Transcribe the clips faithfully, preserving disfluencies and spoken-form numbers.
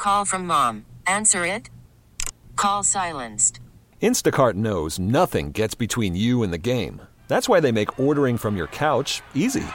Call from mom. Answer it. Call silenced. Instacart knows nothing gets between you and the game. That's why they make ordering from your couch easy.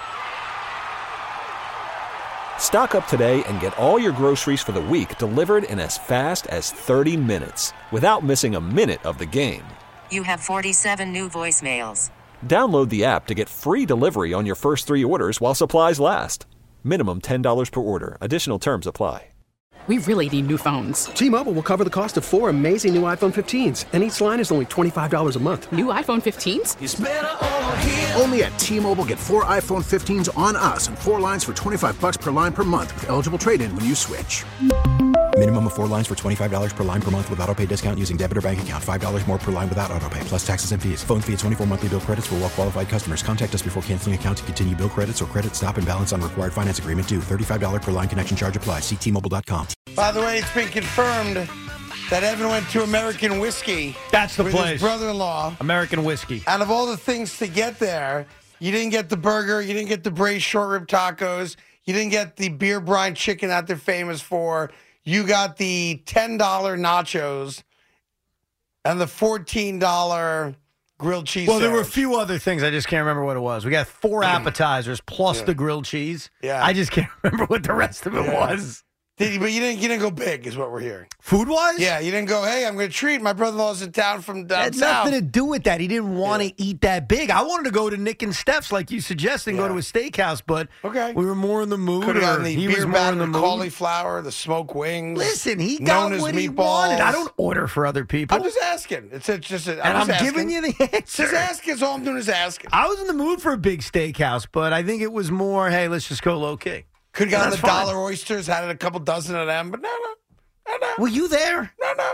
Stock up today and get all your groceries for the week delivered in as fast as thirty minutes without missing a minute of the game. You have forty-seven new voicemails. Download the app to get free delivery on your first three orders while supplies last. Minimum ten dollars per order. Additional terms apply. We really need new phones. T-Mobile will cover the cost of four amazing new iPhone fifteens, and each line is only twenty-five dollars a month. New iPhone fifteens? It's better over here. Only at T-Mobile, get four iPhone fifteens on us and four lines for twenty-five bucks per line per month with eligible trade-in when you switch. Minimum of four lines for twenty-five dollars per line per month with autopay discount using debit or bank account. five dollars more per line without autopay, plus taxes and fees. Phone fee at twenty-four monthly bill credits for well-qualified customers. Contact us before canceling account to continue bill credits or credit stop and balance on required finance agreement due. thirty-five dollars per line connection charge applies. See T Mobile dot com. By the way, it's been confirmed that Evan went to American Whiskey. That's the with place. His brother-in-law. American Whiskey. Out of all the things to get there, you didn't get the burger, you didn't get the braised short rib tacos, you didn't get the beer brine chicken that they're famous for. You got the ten dollar nachos and the fourteen dollar grilled cheese Well, there sandwich. were a few other things. I just can't remember what it was. We got four appetizers plus Yeah. the grilled cheese. Yeah. I just can't remember what the rest of it Yeah. was. Did you, but you didn't, you didn't go big, is what we're hearing. Food-wise? Yeah, you didn't go, hey, I'm going to treat. My brother-in-law's in town from down It had south. nothing to do with that. He didn't want to Yeah. eat that big. I wanted to go to Nick and Steph's like you suggested and Yeah. go to a steakhouse, but Okay. we were more in the mood. Could have or gotten the he was beer more in the batter mood. cauliflower, the smoked wings. Listen, he known got as what he meatballs. wanted. I don't order for other people. I'm just asking. It's a, just a, and I'm I'm just giving asking. you the answer. Just asking. That's all I'm doing is asking. I was in the mood for a big steakhouse, but I think it was more, hey, let's just go low key. Could have gotten the That's fine. dollar oysters, had a couple dozen of them, but no, no, no, no, Were you there? no, no.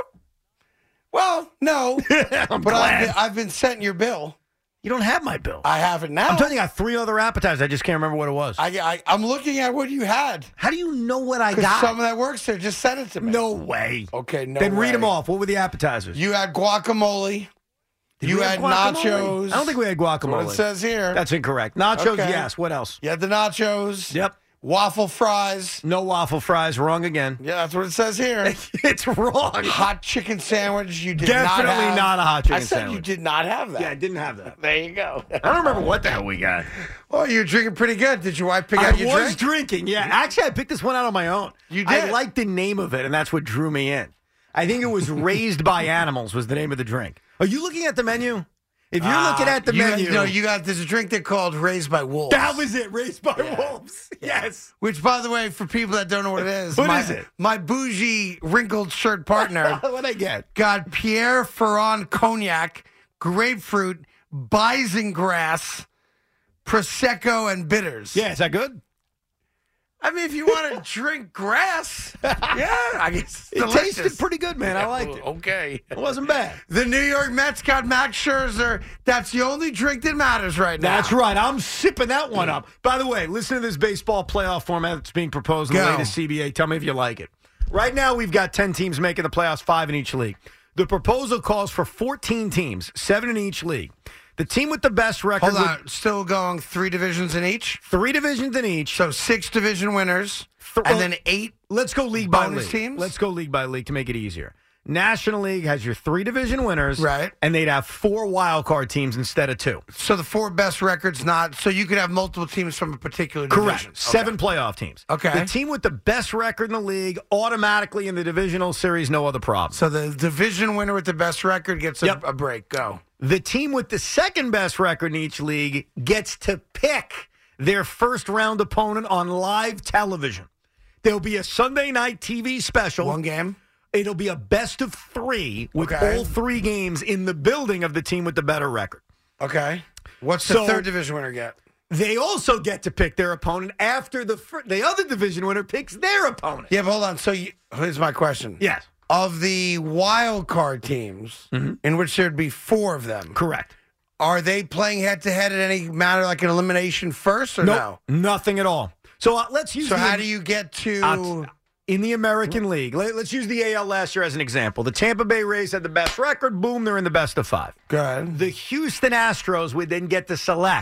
Well, no, I'm but I've glad. been, I've been sent your bill. You don't have my bill. I have it now. I'm telling you, I got three other appetizers. I just can't remember what it was. I, I, I'm looking at what you had. How do you know what I 'Cause got? someone that works there just sent it to me. No way. Okay, no Then way. read them off. What were the appetizers? You had guacamole. Did you we had have guacamole? nachos. I don't think we had That's guacamole. what it says here. That's incorrect. Nachos, Okay. yes. What else? You had the nachos. Yep. Waffle fries. No waffle fries. Wrong again. Yeah, that's what it says here. It's wrong. Hot chicken sandwich. You did Definitely not have. not a hot chicken I said sandwich. you did not have that. Yeah, I didn't have that. There you go. I don't remember what the hell we got. Well, you're drinking pretty good. Did your wife pick I out your was drink? drinking. Yeah, actually, I picked this one out on my own. You I did? liked the name of it, and that's what drew me in. I think it was Raised by Animals was the name of the drink. Are you looking at the menu? If you're Ah, looking at the you got- menu, no, you got. There's a drink there called Raised by Wolves. that was it. Raised by Yeah. Wolves. Yes. Which, by the way, for people that don't know what it is, What my, is it? My bougie wrinkled shirt partner What'd I get? got Pierre Ferrand cognac, grapefruit, Bisengrass, prosecco, and bitters. Yeah, is that good? I mean, if you want to drink grass, yeah, I guess it's It delicious. tasted pretty good, man. I liked it. Okay. It wasn't bad. The New York Mets got Max Scherzer. That's the only drink that matters right now. That's right. I'm sipping that one up. By the way, listen to this baseball playoff format that's being proposed in the Go. latest C B A. Tell me if you like it. Right now, we've got ten teams making the playoffs, five in each league. The proposal calls for fourteen teams, seven in each league. The team with the best record Hold would- on. Still going three divisions in each? three divisions in each. So six division winners, Th- and well, then eight. Let's go league by bonus league. teams? Let's go league by league to make it easier. National League has your three division winners, Right. And they'd have four wild card teams instead of two. So the four best records, not. So you could have multiple teams from a particular division. Correct. Seven playoff teams. Okay. The team with the best record in the league automatically in the divisional series, no other problem. So the division winner with the best record gets a, Yep. a break. Go. The team with the second best record in each league gets to pick their first round opponent on live television. There'll be a Sunday night T V special. One game. It'll be a best of three with Okay. all three games in the building of the team with the better record. Okay. What's the So- third division winner get? They also get to pick their opponent after the fir- the other division winner picks their opponent. Yeah, but hold on. So you, here's my question. Yes. Of the wild card teams, in which there'd be four of them, Correct. are they playing head to head in any matter like an elimination first or Nope, no? nothing at all. So uh, let's use So the, how do you get to? Uh, in the American League, let, let's use the A L last year as an example. The Tampa Bay Rays had the best record. Boom, they're in the best of five. Good. The Houston Astros would then get to select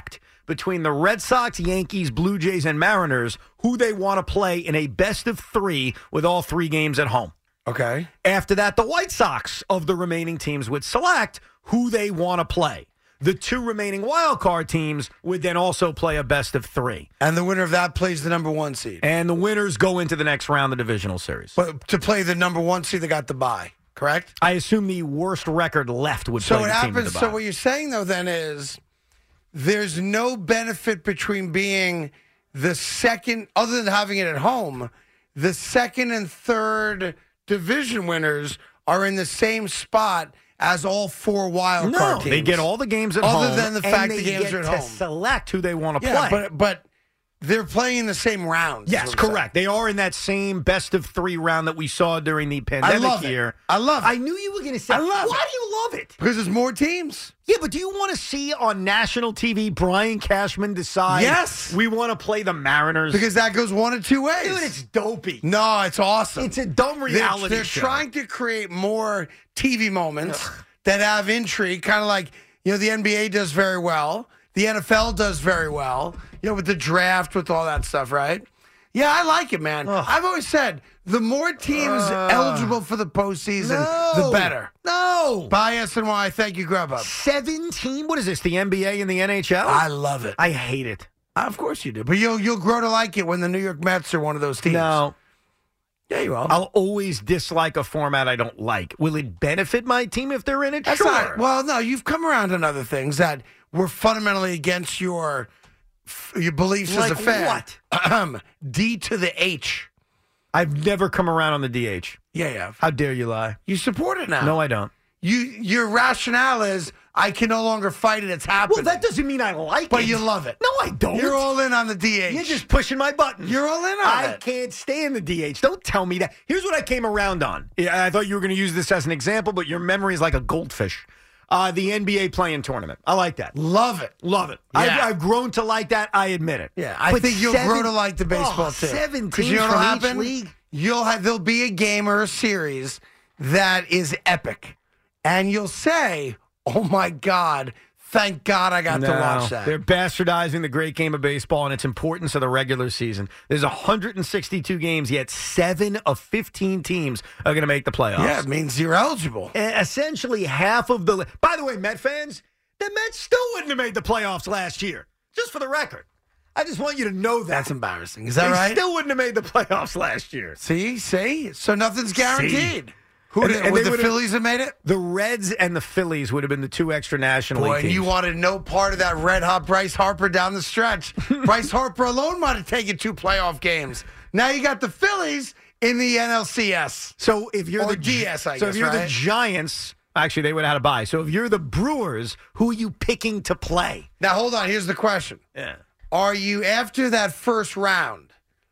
between the Red Sox, Yankees, Blue Jays, and Mariners who they want to play in a best of three with all three games at home. Okay. After that, the White Sox of the remaining teams would select who they want to play. The two remaining wild card teams would then also play a best of three. And the winner of that plays the number one seed. And the winners go into the next round of the divisional series. But to play the number one seed, they got the bye, correct? I assume the worst record left would So play what the team with happens? the So bye. what you're saying though then is there's no benefit between being the second, other than having it at home. The second and third division winners are in the same spot as all four wild no, card teams. they get all the games at other home. than the and fact they the games get are at to home. select who they want to Yeah, play. but but they're playing in the same rounds. is Yes, what I'm correct. They are in that same best of three round that we saw during the pandemic love it. year. I love it. I knew you were going to say. I love Why it. do you love it? saying. Because there's more teams. Yeah, but do you want to see on national T V Brian Cashman decide? Yes. we want to play the Mariners Because that goes one of two ways. dude, it's dopey. no, it's awesome. It's a dumb They're- reality They're, show. trying to create more T V moments that have intrigue, kind of like, you know, the N B A does very well. The N F L does very well, you know, with the draft, with all that stuff, right? Yeah, I like it, man. I've always said the more teams eligible for the postseason, No. the better. No. Buy S N Y. Thank you, Grubhub. seventeen? What is this, the N B A and the N H L? I love it. I hate it. Of course you do. But you'll you'll grow to like it when the New York Mets are one of those teams. No. Yeah, you will. I'll always dislike a format I don't like. Will it benefit my team if they're in it? That's sure. not, well, no, you've come around on other things that were fundamentally against your your beliefs as Like a fan. what? Ahem. D to the H. I've never come around on the D H. Yeah, yeah. How dare you lie? You support it now. No, I don't. You your rationale is I can no longer fight it. It's happening. Well, that doesn't mean I like But it. you love it. No, I don't. You're all in on the D H. You're just pushing my buttons. You're all in on I it. can't stand the D H. Don't tell me that. Here's what I came around on. Yeah, I thought you were going to use this as an example, but your memory is like a goldfish. Uh, the N B A play-in tournament. I like that. Love it. Love it. Yeah. I've, I've grown to like that. I admit it. Yeah, I But think you'll seven- grow to like the baseball oh, too. Seven 'Cause teams you know what'll from each happen? league. You'll have there'll be a game or a series that is epic, and you'll say, "Oh my God, thank God I got to watch that." They're bastardizing the great game of baseball and its importance of the regular season. There's one hundred sixty-two games, yet seven of fifteen teams are going to make the playoffs. Yeah, it means you're eligible. And essentially half of the. By the way, Met fans, the Mets still wouldn't have made the playoffs last year. Just for the record, I just want you to know that. That's embarrassing. Is that they right? still wouldn't have made the playoffs last year. See, see, so nothing's guaranteed. Who And- did, and would they the would've- Phillies have made it? The Reds and the Phillies would have been the two extra National Boy, League and teams. you wanted no part of that red hot Bryce Harper down the stretch. Bryce Harper alone might have taken two playoff games. Now you got the Phillies in the N L C S. So if you're Or the D S, I so guess, if you're the right? Giants, actually they would have had a bye. So if you're the Brewers, who are you picking to play? Now hold on. Here's the question: Yeah. Are you after that first round?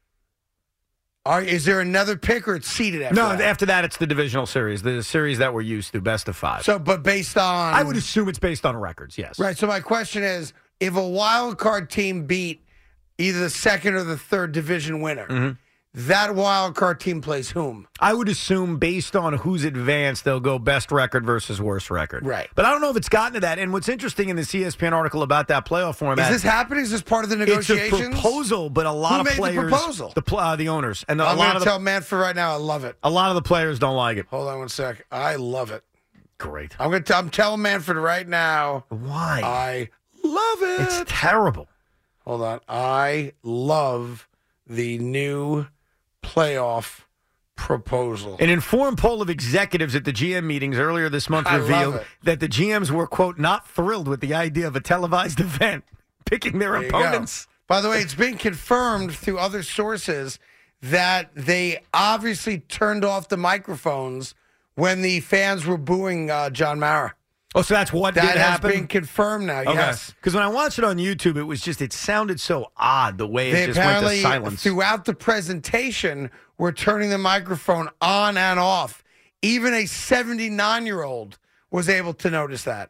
Are is there another pick or it's seeded after No, that? after that it's the divisional series, the series that we're used to, best of five. So, but based on I would assume it's based on records. Yes. right. So my question is: if a wild card team beat either the second or the third division winner, Mm-hmm. that wild card team plays whom? I would assume based on who's advanced, they'll go best record versus worst record. Right. But I don't know if it's gotten to that. And what's interesting in the E S P N article about that playoff format, Is this happening? Is this part of the it's a negotiations? proposal, but a lot Who of made the players, proposal? the pl- uh, the owners, and the, a I'm lot going of to the, tell Manfred right now. I love it. a lot of the players don't like it. Hold on one sec. I love it. Great. I'm going to. I'm telling Manfred right now. Why? I love it. It's terrible. Hold on. I love the new playoff proposal. An informed poll of executives at the G M meetings earlier this month I love revealed it. that the G Ms were, quote, not thrilled with the idea of a televised event picking their There you go. opponents. By the way, it's been confirmed through other sources that they obviously turned off the microphones when the fans were booing uh, John Mara. Oh, so that's what That did has happen? been confirmed now. Okay. Yes. Because when I watched it on YouTube, it was just, it sounded so odd the way They it just went to apparently, silence. throughout the presentation, were turning the microphone on and off. Even a seventy-nine-year-old was able to notice that.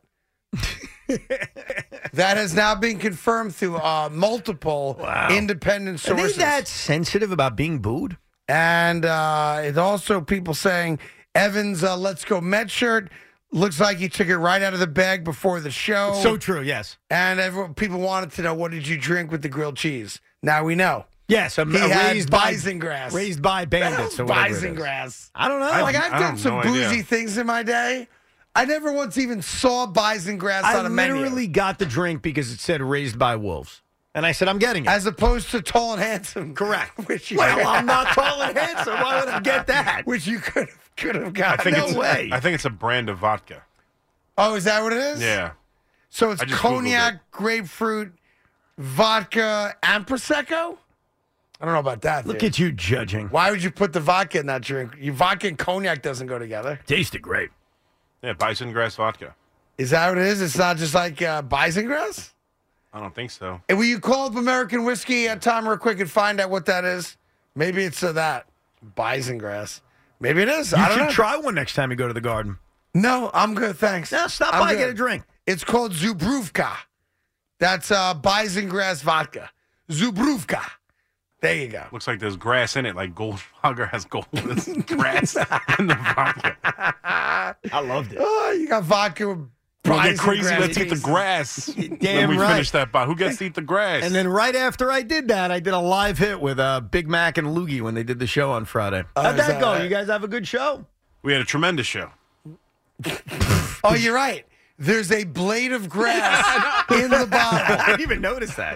That has now been confirmed through uh, multiple Wow. independent Are they sources. that sensitive about being booed? And uh, it's also people saying, Evans, uh, let's go Met shirt. Looks like he took it right out of the bag before the show. So true, yes. And everyone, people wanted to know, what did you drink with the grilled cheese? Now we know. Yes, a, He a had raised by bison grass. raised by bandits or whatever it is. Bison grass. I don't know. Like, I've I done have some no bougie idea. things in my day. I never once even saw bison grass I on a menu. literally got the drink because it said raised by wolves. And I said, I'm getting it. As opposed to tall and handsome. Correct. Which you, Well, I'm not tall and handsome. Why would I get that? which you could have could have I got. think No it's way. I think it's a brand of vodka. Oh, is that what it is? Yeah. So it's I just Googled cognac, grapefruit, vodka, and Prosecco? I don't know about that. Look dude. at you judging. Why would you put the vodka in that drink? You vodka and cognac doesn't go together. Tasted great. Yeah, bison grass vodka. Is that what it is? It's not just like uh, bison grass? I don't think so. And will you call up American whiskey at time real quick and find out what that is? Maybe it's uh, that. Bison grass. Maybe it is. You I don't should know. try one next time you go to the garden. No, I'm good. Thanks. Now stop I'm by and good. get a drink. It's called Zubruvka. That's uh, bison grass vodka. Zubruvka. There you go. Looks like there's grass in it, like Goldschlager has gold. There's grass in the vodka. I loved it. Oh, you got vodka with We'll get bison crazy. grass Let's eat the pieces. grass. Damn Then we right. finish that bottle. Who gets to eat the grass? And then right after I did that, I did a live hit with uh, Big Mac and Loogie when they did the show on Friday. Oh, How'd is that that go? right? You guys have a good show? we had a tremendous show. Oh, you're right. There's a blade of grass in the bottle. I didn't even notice that.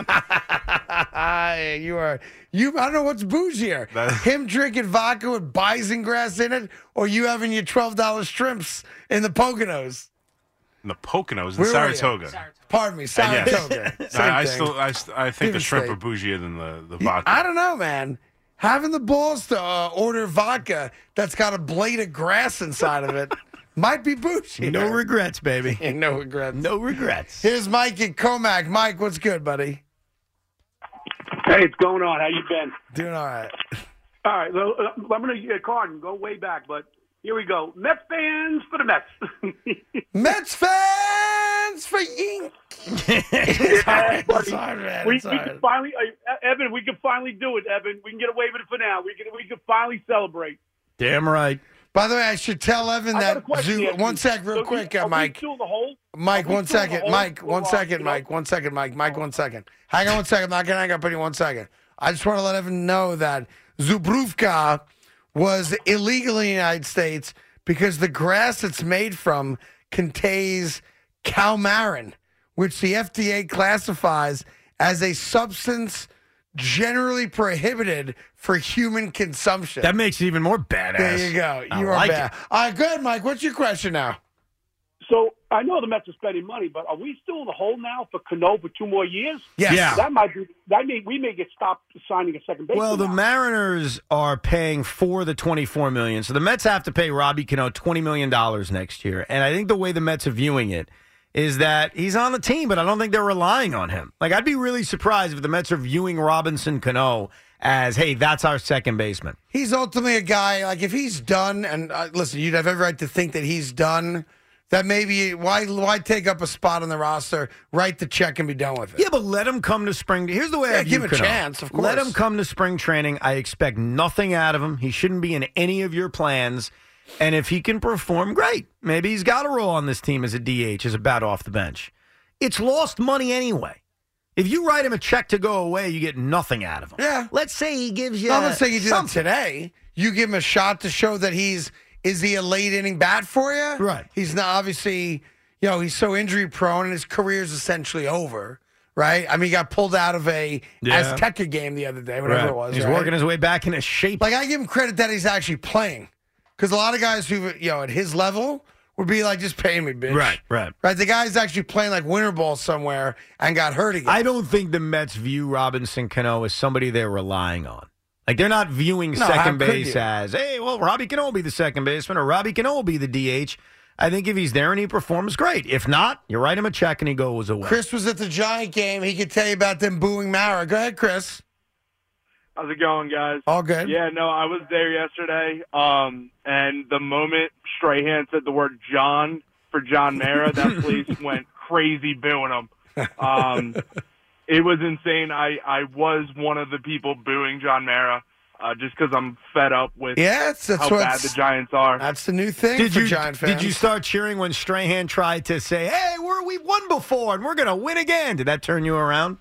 you are you. I don't know what's bougier: That- him drinking vodka with bison grass in it, or you having your twelve dollars shrimps in the Poconos. In the Poconos in Where were you? Saratoga. Pardon me, And Saratoga. yes, Same I, I thing. still, I, st- I think the Different shrimp state. are bougier than the, the vodka. I don't know, man. Having the balls to uh, order vodka that's got a blade of grass inside of it might be bougie. No regrets, baby. no regrets. No regrets. Here's Mike in Comac. Mike, what's good, buddy? Hey, what's going on? How you been? Doing all right. All right, well, uh, I'm going to get a card and go way back, but here we go. Mets fans for the Mets. Mets fans for Yink. It's hard. It's hard, man. we, It's we hard. can finally, uh, Evan, we can finally do it, Evan. We can get away with it for now. We can, we can finally celebrate. Damn right. By the way, I should tell Evan I got a that question Zoo. to ask One you. sec, real So quick, we- uh, are we Mike. still in the hole? Mike, Are we one still in the second. hole? Mike, Or, one uh, second. you know- Mike, one second. Mike, Mike, one second. Hang on one second. I'm not going to hang up on you one second. I just want to let Evan know that Zubruvka was illegal in the United States because the grass it's made from contains coumarin, which the F D A classifies as a substance generally prohibited for human consumption. That makes it even more badass. There you go. I You are like bad. it. All right, go ahead, Mike. What's your question now? So I know the Mets are spending money, but are we still in the hole now for Cano for two more years? Yes. Yeah. That might be. That may we may get stopped signing a second baseman. Well, the now. Mariners are paying for the twenty-four million dollars. So the Mets have to pay Robbie Cano twenty million dollars next year. And I think the way the Mets are viewing it is that he's on the team, but I don't think they're relying on him. Like, I'd be really surprised if the Mets are viewing Robinson Cano as, hey, that's our second baseman. He's ultimately a guy, like, if he's done, and uh, listen, you'd have every right to think that he's done, that maybe, why why take up a spot on the roster, write the check, and be done with it? Yeah, but let him come to spring. Here's the way Yeah, I view give him a Cano. chance, of Let course. him come to spring training. I expect nothing out of him. He shouldn't be in any of your plans. And if he can perform, great. Maybe he's got a role on this team as a D H, as a bat off the bench. It's lost money anyway. If you write him a check to go away, you get nothing out of him. Yeah. Let's say he gives you. No, let's say you do that something. today. You give him a shot to show that he's, is he a late inning bat for you? Right. He's not, obviously, you know, he's so injury prone and his career's essentially over, right? I mean, he got pulled out of a Yeah. Azteca game the other day, whatever Right. it was. He's right? working his way back into shape. Like, I give him credit that he's actually playing. Because a lot of guys who, you know, at his level would be like, just pay me, bitch. Right, right. Right. The guy's actually playing like winter ball somewhere and got hurt again. I don't think the Mets view Robinson Cano as somebody they're relying on. Like, they're not viewing No, how second could base you? as, hey, well, Robbie Cano will be the second baseman or Robbie Cano will be the D H. I think if he's there and he performs, great. If not, you write him a check and he goes away. Chris was at the Giant game. He could tell you about them booing Mara. Go ahead, Chris. How's it going, guys? All good. Yeah, no, I was there yesterday, um, and the moment Strahan said the word John for John Mara, that place went crazy booing him. Um, it was insane. I, I was one of the people booing John Mara. uh, just because I'm fed up with yeah, that's, that's how bad the Giants are. That's the new thing did for you, Giant fans. Did you start cheering when Strahan tried to say, hey, we're, we've won before and we're going to win again? Did that turn you around?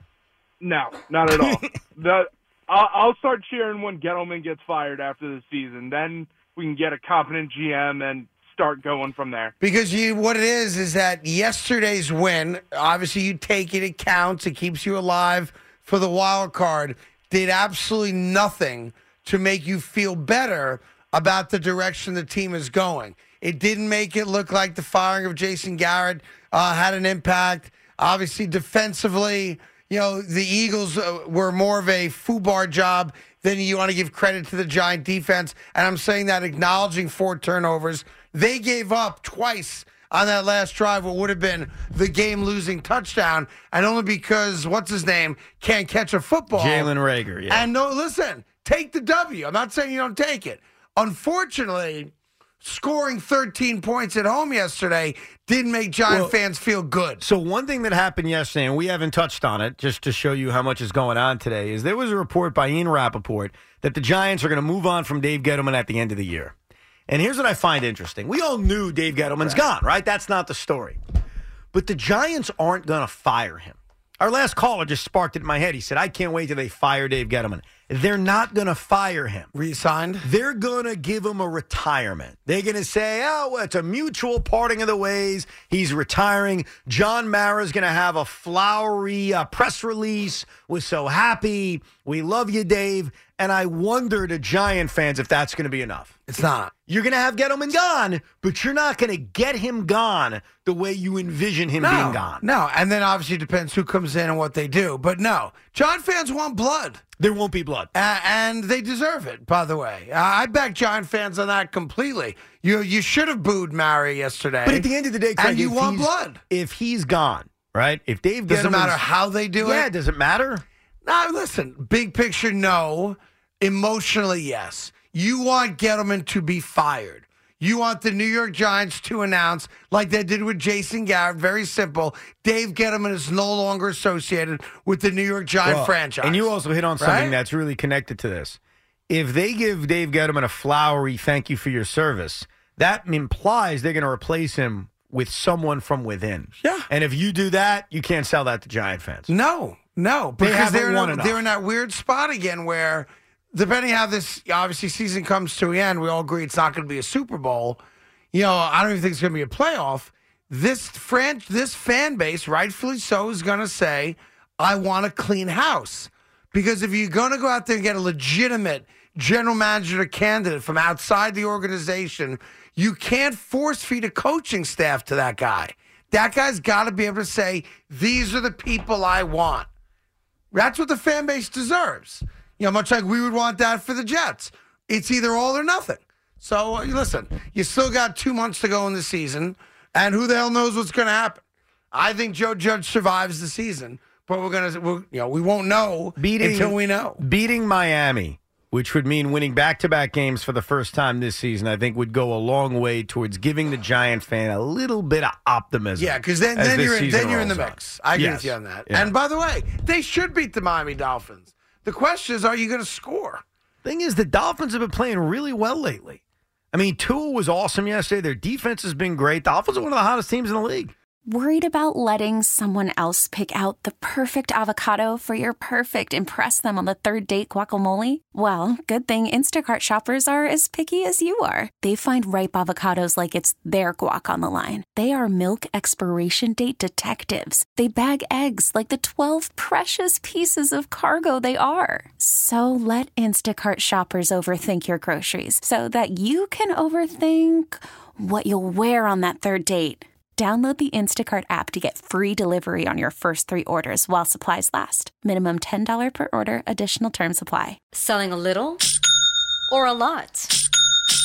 No, not at all. the, I'll, I'll start cheering when Gettleman gets fired after the season. Then we can get a competent G M and start going from there. Because you, what it is is that yesterday's win, obviously you take it, it counts, it keeps you alive for the wild card, did absolutely nothing to make you feel better about the direction the team is going. It didn't make it look like the firing of Jason Garrett uh, had an impact. Obviously, defensively, you know, the Eagles uh, were more of a foobar job than you want to give credit to the Giant defense. And I'm saying that acknowledging four turnovers. They gave up twice on that last drive what would have been the game-losing touchdown, and only because, what's his name, can't catch a football. Jalen Reagor, yeah. And no, listen, take the W. I'm not saying you don't take it. Unfortunately, scoring thirteen points at home yesterday didn't make Giant well, fans feel good. So one thing that happened yesterday, and we haven't touched on it, just to show you how much is going on today, is there was a report by Ian Rappaport that the Giants are going to move on from Dave Gettleman at the end of the year. And here's what I find interesting. We all knew Dave Gettleman's right. gone, right? That's not the story. But the Giants aren't going to fire him. Our last caller just sparked it in my head. He said, I can't wait till they fire Dave Gettleman. They're not going to fire him. Resigned? They're going to give him a retirement. They're going to say, oh, well, it's a mutual parting of the ways. He's retiring. John Mara's going to have a flowery uh, press release. We're so happy. We love you, Dave. And I wonder to Giant fans if that's going to be enough. It's not. You're going to have Gettleman gone, but you're not going to get him gone the way you envision him no, being gone. No, and then obviously it depends who comes in and what they do. But no, Giant fans want blood. There won't be blood. Uh, and they deserve it, by the way. Uh, I back Giant fans on that completely. You you should have booed Mara yesterday. But at the end of the day, Craig, and you if want he's- blood. If he's gone, right? If Dave Doesn't Gettleman's- matter how they do yeah, it. does it matter? No, listen, big picture, no. Emotionally, yes. You want Gettleman to be fired. You want the New York Giants to announce, like they did with Jason Garrett, very simple, Dave Gettleman is no longer associated with the New York Giant Well, franchise. And you also hit on something right? that's really connected to this. If they give Dave Gettleman a flowery thank you for your service, that implies they're going to replace him with someone from within. Yeah. And if you do that, you can't sell that to Giant fans. No, no. They Because haven't they're, won in a, enough. they're in that weird spot again where, depending how this, obviously, season comes to an end, we all agree it's not going to be a Super Bowl. You know, I don't even think it's going to be a playoff. This fran- this fan base, rightfully so, is going to say, I want a clean house. Because if you're going to go out there and get a legitimate general manager candidate from outside the organization, you can't force feed a coaching staff to that guy. That guy's got to be able to say, these are the people I want. That's what the fan base deserves. You know, much like we would want that for the Jets. It's either all or nothing. So, uh, listen, you still got two months to go in the season, and who the hell knows what's going to happen? I think Joe Judge survives the season, but we're going to, you know, we won't know Beating, until we know. Beating Miami, which would mean winning back-to-back games for the first time this season, I think would go a long way towards giving the Giant fan a little bit of optimism. Yeah, because then, as then, this you're, in, season then you're in the rolls mix. on. I agree Yes. with you on that. Yeah. And by the way, they should beat the Miami Dolphins. The question is, are you going to score? Thing is, the Dolphins have been playing really well lately. I mean, Tua was awesome yesterday. Their defense has been great. The Dolphins are one of the hottest teams in the league. Worried about letting someone else pick out the perfect avocado for your perfect impress them on the third date guacamole? Well, good thing Instacart shoppers are as picky as you are. They find ripe avocados like it's their guac on the line. They are milk expiration date detectives. They bag eggs like the twelve precious pieces of cargo they are. So let Instacart shoppers overthink your groceries so that you can overthink what you'll wear on that third date. Download the Instacart app to get free delivery on your first three orders while supplies last. Minimum ten dollars per order. Additional terms apply. Selling a little or a lot?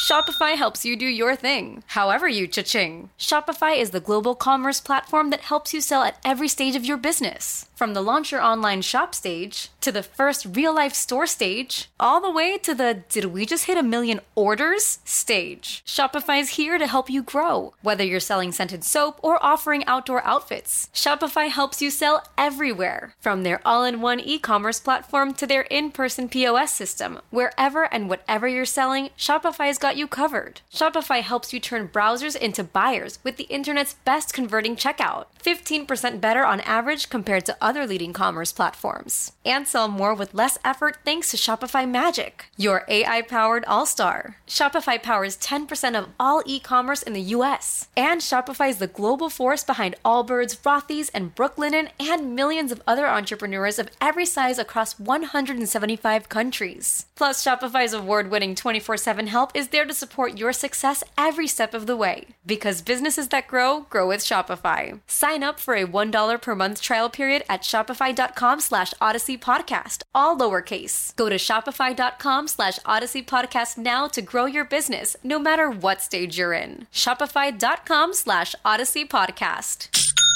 Shopify helps you do your thing, however you cha-ching. Shopify is the global commerce platform that helps you sell at every stage of your business. From the launch your online shop stage, to the first real-life store stage, all the way to the did we just hit a million orders stage. Shopify's here to help you grow. Whether you're selling scented soap or offering outdoor outfits, Shopify helps you sell everywhere. From their all-in-one e-commerce platform to their in-person P O S system, wherever and whatever you're selling, Shopify's got you covered. Shopify helps you turn browsers into buyers with the internet's best converting checkout. fifteen percent better on average compared to other leading commerce platforms. And sell more with less effort thanks to Shopify Magic, your A I-powered all-star. Shopify powers ten percent of all e-commerce in the U S. And Shopify is the global force behind Allbirds, Rothy's, and Brooklinen, and millions of other entrepreneurs of every size across one hundred seventy-five countries. Plus, Shopify's award-winning twenty-four seven help is there to support your success every step of the way. Because businesses that grow, grow with Shopify. Sign up for a one dollar per month trial period at shopify.com slash Odyssey Podcast, all lowercase. Go to shopify.com slash Odyssey Podcast now to grow your business, no matter what stage you're in. Shopify.com slash Odyssey Podcast.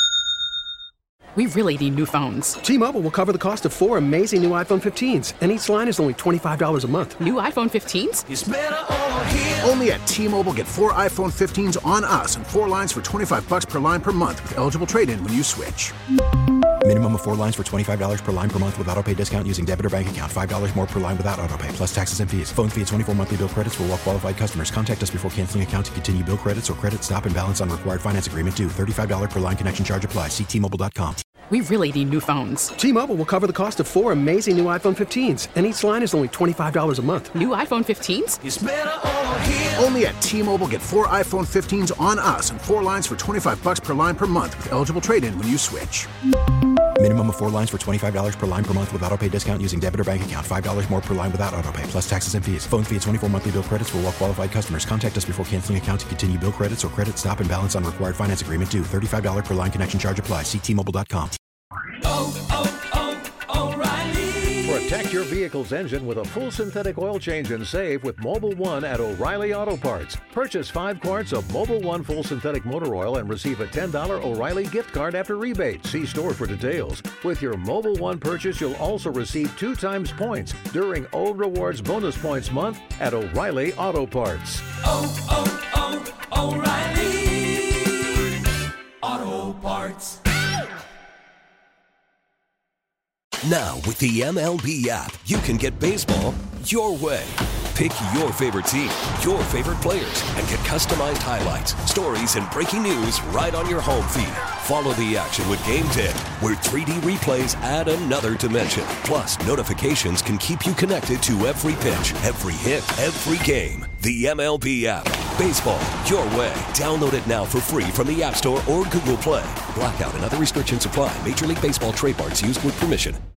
We really need new phones. T-Mobile will cover the cost of four amazing new iPhone fifteens, and each line is only twenty-five dollars a month. New iPhone fifteens? It's better over here. Only at T-Mobile, get four iPhone fifteens on us and four lines for twenty-five bucks per line per month with eligible trade-in when you switch. Minimum of four lines for twenty-five dollars per line per month with autopay discount using debit or bank account. five dollars more per line without autopay, plus taxes and fees. Phone fee at twenty-four monthly bill credits for well-qualified customers. Contact us before canceling account to continue bill credits or credit stop and balance on required finance agreement due. thirty-five dollars per line connection charge applies. See T Mobile dot com. We really need new phones. T-Mobile will cover the cost of four amazing new iPhone fifteens, and each line is only twenty-five dollars a month. New iPhone fifteens? It's better over here. Only at T-Mobile, get four iPhone fifteens on us and four lines for twenty-five bucks per line per month with eligible trade-in when you switch. Minimum of four lines for twenty-five dollars per line per month with autopay discount using debit or bank account. five dollars more per line without autopay, plus taxes and fees. Phone fee at twenty-four monthly bill credits for well-qualified customers. Contact us before canceling account to continue bill credits or credit stop and balance on required finance agreement due. thirty-five dollars per line connection charge applies. See T Mobile dot com. Oh, oh, oh, O'Reilly. Protect your vehicle's engine with a full synthetic oil change and save with Mobil one at O'Reilly Auto Parts. Purchase five quarts of Mobil one full synthetic motor oil and receive a ten dollars O'Reilly gift card after rebate. See store for details. With your Mobil one purchase, you'll also receive two times points during O Rewards Bonus Points Month at O'Reilly Auto Parts. Oh, oh, oh, O'Reilly Auto Parts. Now, with the M L B app, you can get baseball your way. Pick your favorite team, your favorite players, and get customized highlights, stories, and breaking news right on your home feed. Follow the action with Game ten, where three D replays add another dimension. Plus, notifications can keep you connected to every pitch, every hit, every game. The M L B app. Baseball your way. Download it now for free from the App Store or Google Play. Blackout and other restrictions apply. Major League Baseball trademarks used with permission.